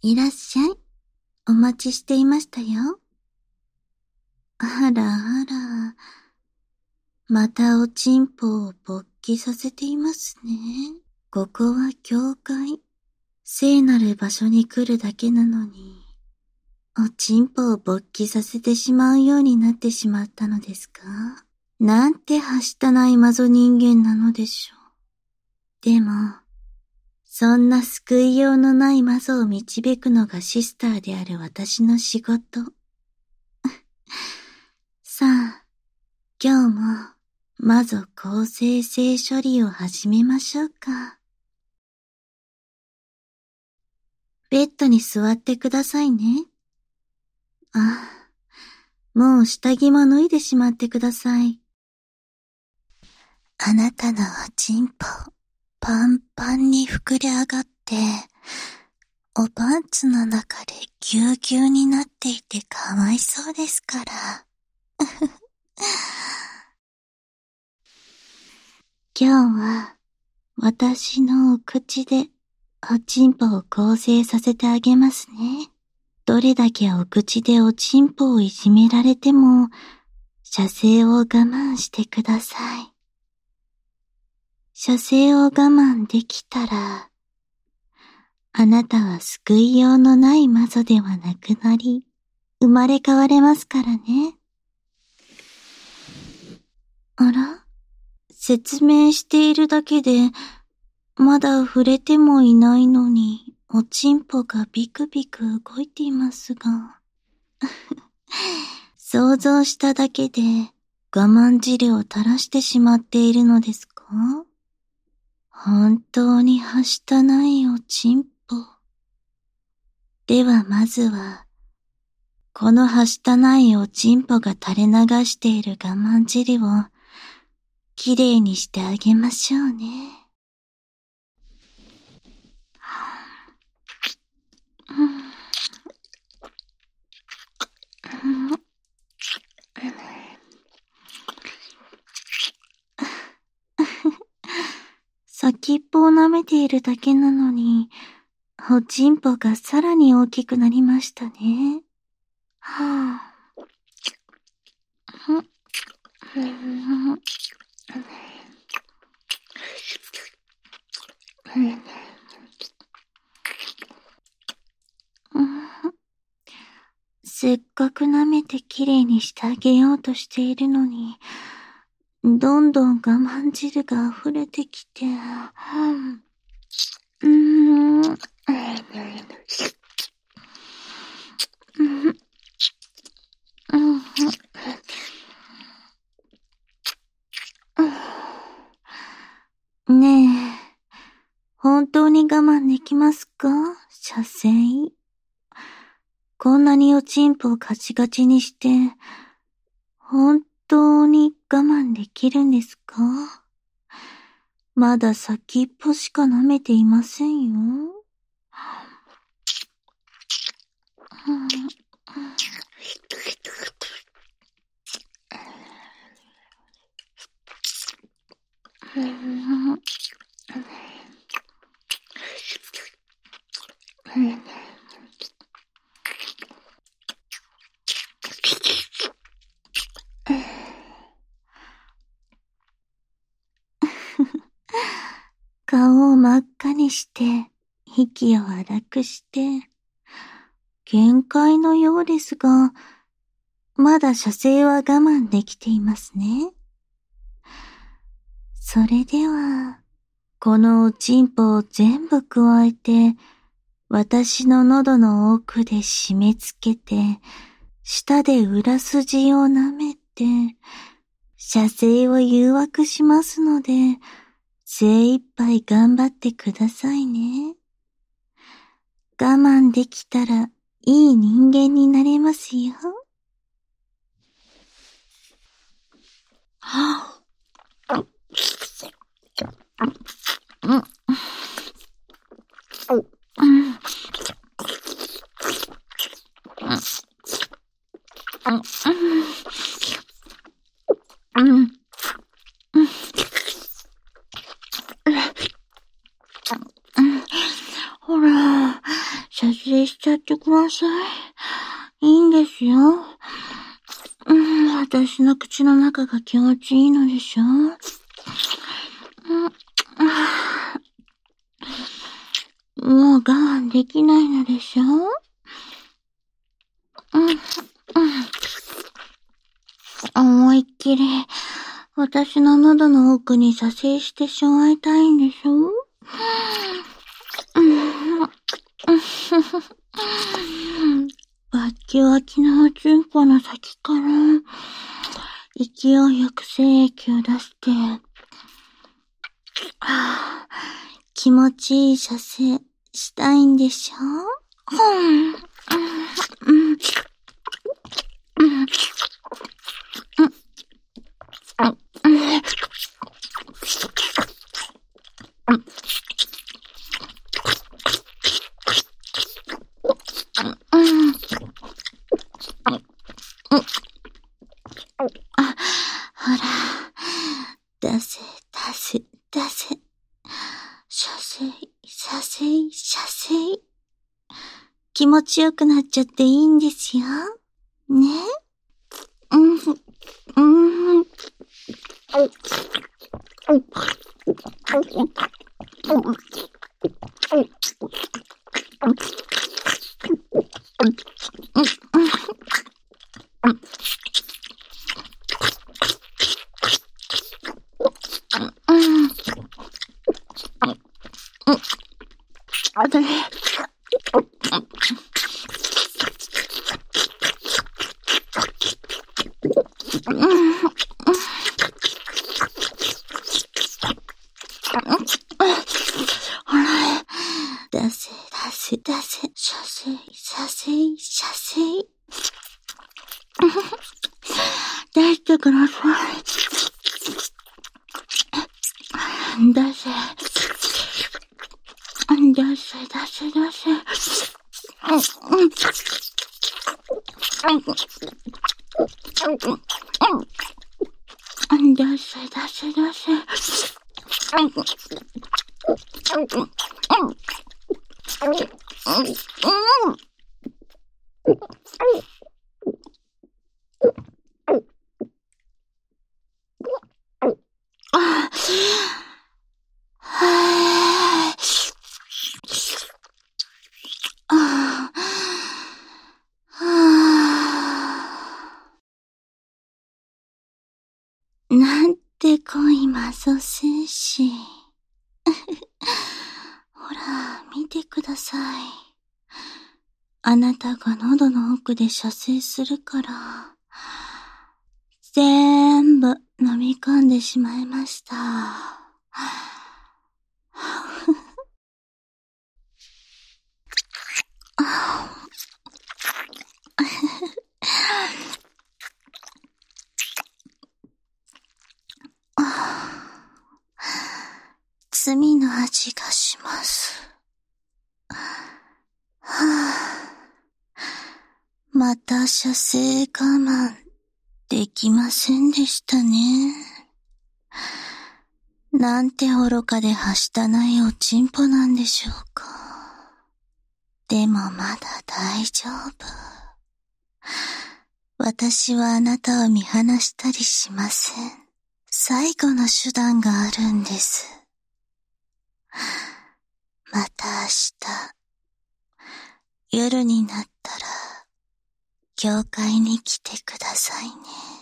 いらっしゃい。お待ちしていましたよ。あらあら。またおちんぽを勃起させていますね。ここは教会。聖なる場所に来るだけなのに、おちんぽを勃起させてしまうようになってしまったのですか？なんてはしたないマゾ人間なのでしょう。でも、そんな救いようのないマゾを導くのがシスターである私の仕事。さあ、今日もマゾ構成性処理を始めましょうか。ベッドに座ってくださいね。あ、もう下着も脱いでしまってください。あなたのおちんぽ、パンパンに膨れ上がって、おパンツの中でぎゅうぎゅうになっていてかわいそうですから。今日は、私のお口で、おちんぽを構成させてあげますね。どれだけお口でおちんぽをいじめられても、射精を我慢してください。射精を我慢できたら、あなたは救いようのないマゾではなくなり、生まれ変われますからね。あら？説明しているだけで、まだ触れてもいないのに、おちんぽがビクビク動いていますが。想像しただけで我慢汁を垂らしてしまっているのですか？本当にはしたないおちんぽ。ではまずは、このはしたないおちんぽが垂れ流している我慢汁をきれいにしてあげましょうね。先っぽを舐めているだけなのに、おちんぽがさらに大きくなりましたね。はぁ。せっかく舐めてきれいにしてあげようとしているのに、どんどん我慢汁が溢れてきて、ねえ、本当に我慢できますか？射精。こんなにおちんぽをガチガチにして、本当に我慢できるんですか？まだ先っぽしか舐めていませんよ。顔を真っ赤にして、息を荒くして、限界のようですが、まだ射精は我慢できていますね。それでは、このおちんぽを全部加えて、私の喉の奥で締め付けて、舌で裏筋を舐めて、射精を誘惑しますので、精一杯頑張ってくださいね。我慢できたらいい人間になれますよ。ほら、射精正しちゃってください。いいんですよ。私の口の中が気持ちいいのでしょ。もう我慢できないのでしょ。思いっきり私の喉の奥に射精してしまいたいんでしょ。バッキバキのおちんこの先から勢いよく精液を出して、気持ちいい射精したいんでしょ。ほら、出せ、出せ、出せ。射精、射精、射精。気持ちよくなっちゃっていいんですよ。ね。あとね。出せ、出せ、出せ。射精、射精、射精。出してください。出せ。出せ、出せ、出せ。出せ、出せ、出せ。なんて恋まそせし。ほら、見てください。あなたが喉の奥で射精するから、全部飲み込んでしまいました。罪の味がします。また射精我慢できませんでしたね。なんて愚かではしたないおちんぽなんでしょうか。でもまだ大丈夫。私はあなたを見放したりしません。最後の手段があるんです。また明日、夜になったら、教会に来てくださいね。